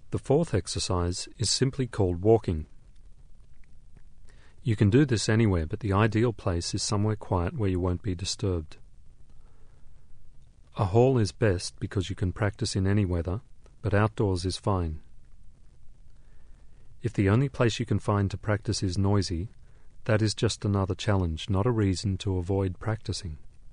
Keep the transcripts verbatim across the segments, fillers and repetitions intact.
The fourth exercise is simply called walking. You can do this anywhere, but the ideal place is somewhere quiet where you won't be disturbed. A hall is best because you can practice in any weather, but outdoors is fine. If the only place you can find to practice is noisy, that is just another challenge, not a reason to avoid practicing.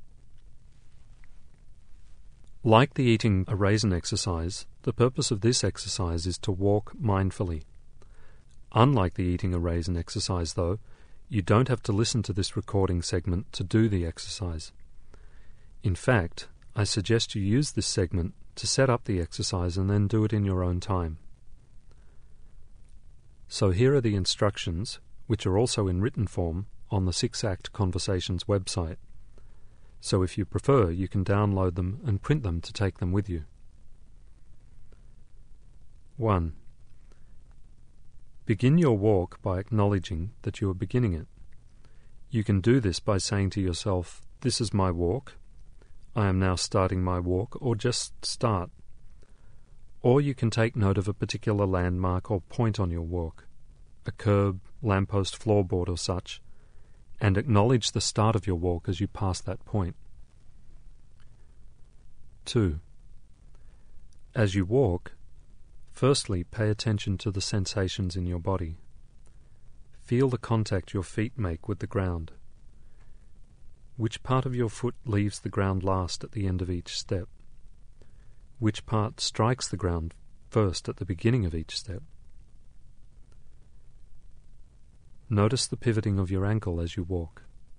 Like the eating a raisin exercise, the purpose of this exercise is to walk mindfully. Unlike the eating a raisin exercise, though, you don't have to listen to this recording segment to do the exercise. In fact, I suggest you use this segment to set up the exercise and then do it in your own time. So here are the instructions, which are also in written form, on the Six Act Conversations website. So if you prefer, you can download them and print them to take them with you. one. Begin your walk by acknowledging that you are beginning it. You can do this by saying to yourself, "This is my walk. I am now starting my walk," or just start. Or you can take note of a particular landmark or point on your walk, a curb, lamppost, floorboard or such, and acknowledge the start of your walk as you pass that point. two. As you walk, firstly pay attention to the sensations in your body. Feel the contact your feet make with the ground. Which part of your foot leaves the ground last at the end of each step? Which part strikes the ground first at the beginning of each step? Notice the pivoting of your ankle as you walk.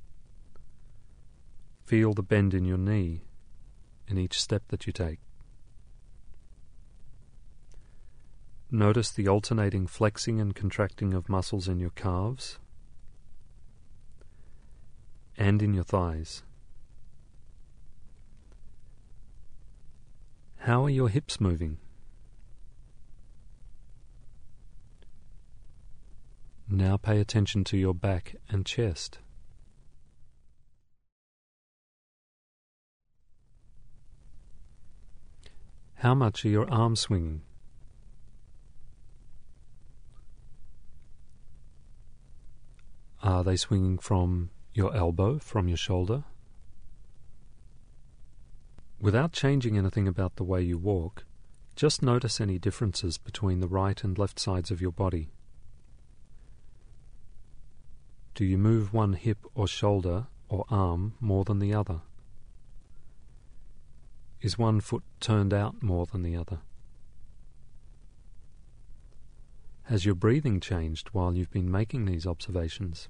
Feel the bend in your knee in each step that you take. Notice the alternating flexing and contracting of muscles in your calves and in your thighs. How are your hips moving? Now pay attention to your back and chest. How much are your arms swinging? Are they swinging from your elbow, from your shoulder? Without changing anything about the way you walk, just notice any differences between the right and left sides of your body. Do you move one hip or shoulder or arm more than the other? Is one foot turned out more than the other? Has your breathing changed while you've been making these observations?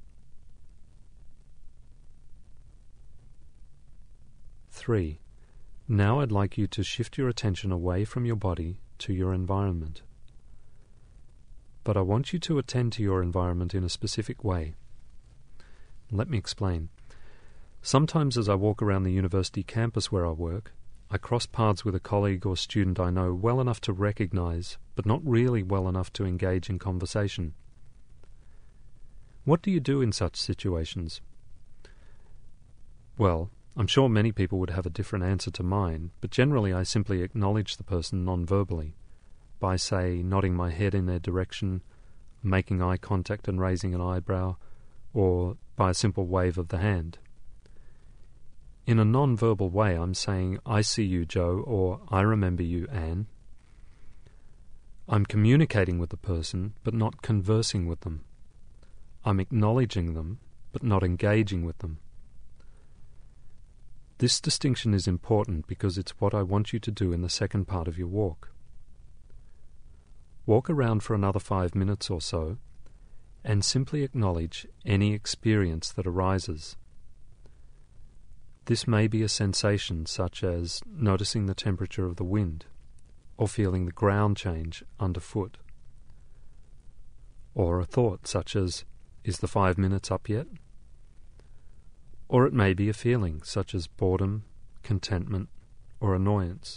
Three. Now I'd like you to shift your attention away from your body to your environment. But I want you to attend to your environment in a specific way. Let me explain. Sometimes as I walk around the university campus where I work, I cross paths with a colleague or student I know well enough to recognize, but not really well enough to engage in conversation. What do you do in such situations? Well, I'm sure many people would have a different answer to mine, but generally I simply acknowledge the person non-verbally, by, say, nodding my head in their direction, making eye contact and raising an eyebrow, or by a simple wave of the hand. In a non-verbal way, I'm saying, "I see you, Joe," or "I remember you, Anne." I'm communicating with the person, but not conversing with them. I'm acknowledging them, but not engaging with them. This distinction is important because it's what I want you to do in the second part of your walk. Walk around for another five minutes or so, and simply acknowledge any experience that arises. This may be a sensation such as noticing the temperature of the wind, or feeling the ground change underfoot. Or a thought such as, "Is the five minutes up yet?" Or it may be a feeling such as boredom, contentment, or annoyance.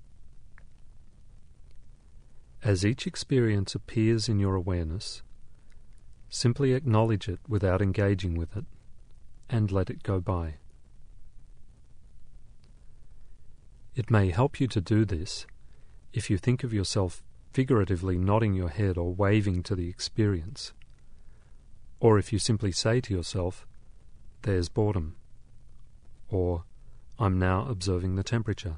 As each experience appears in your awareness, simply acknowledge it without engaging with it, and let it go by. It may help you to do this if you think of yourself figuratively nodding your head or waving to the experience. Or if you simply say to yourself, "There's boredom," or "I'm now observing the temperature."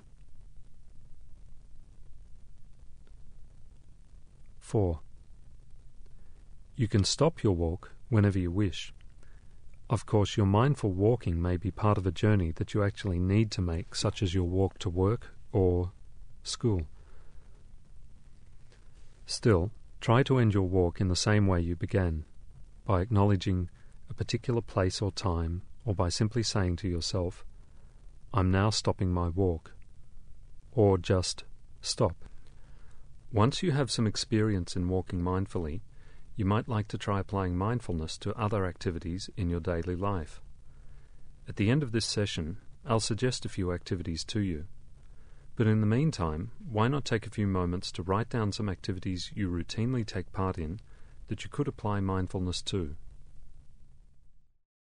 Four. You can stop your walk whenever you wish. Of course, your mindful walking may be part of a journey that you actually need to make, such as your walk to work or school. Still, try to end your walk in the same way you began, by acknowledging a particular place or time, or by simply saying to yourself, "I'm now stopping my walk," or just stop. Once you have some experience in walking mindfully, you might like to try applying mindfulness to other activities in your daily life. At the end of this session, I'll suggest a few activities to you. But in the meantime, why not take a few moments to write down some activities you routinely take part in that you could apply mindfulness to?